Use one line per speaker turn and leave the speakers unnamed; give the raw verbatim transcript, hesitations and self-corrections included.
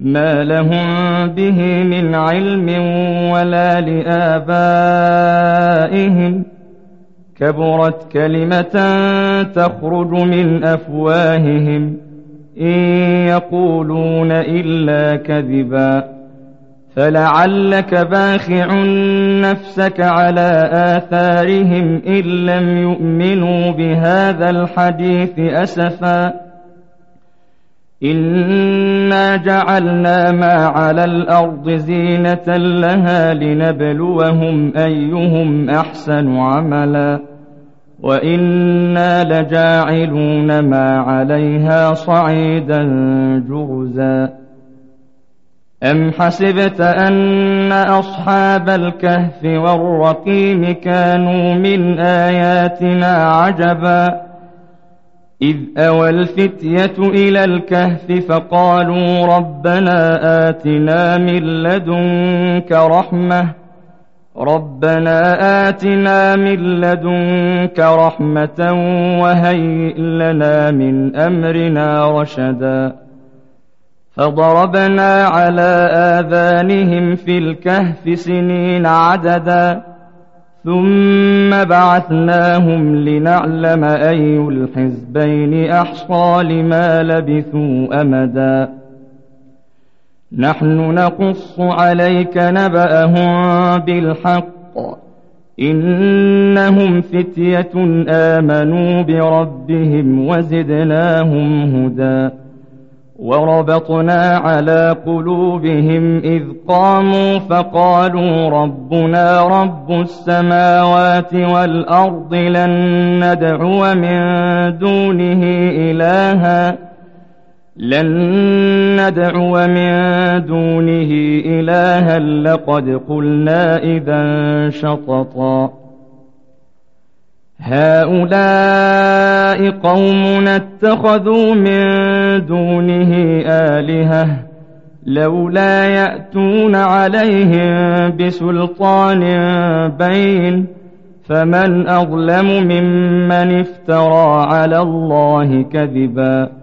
ما لهم به من علم ولا لآبائهم، كبرت كلمة تخرج من أفواههم إن يقولون إلا كذبا. فلعلك باخع نفسك على آثارهم إن لم يؤمنوا بهذا الحديث أسفا. إنا جعلنا ما على الأرض زينة لها لنبلوهم أيهم أحسن عملا وإنا لجاعلون ما عليها صعيدا جرزا. أم حسبت أن أصحاب الكهف والرقيم كانوا من آياتنا عجبا إذ أوى الفتية إلى الكهف فقالوا ربنا آتنا من لدنك رحمة ربنا آتنا من لدنك رحمة وهيئ لنا من أمرنا رشدا. فضربنا على آذانهم في الكهف سنين عددا ثم بعثناهم لنعلم أي الحزبين أحصى لما لبثوا أمدا. نحن نقص عليك نبأهم بالحق إنهم فتية آمنوا بربهم وزدناهم هدى. وربطنا على قلوبهم إذ قاموا فقالوا ربنا رب السماوات والأرض لن ندعو من دونه إلها لن ندعو من دونه إلها لقد قلنا إذا شططا. هؤلاء قومنا اتخذوا من دونه آلهة لولا يأتون عليهم بسلطان بين فمن أظلم ممن افترى على الله كذبا.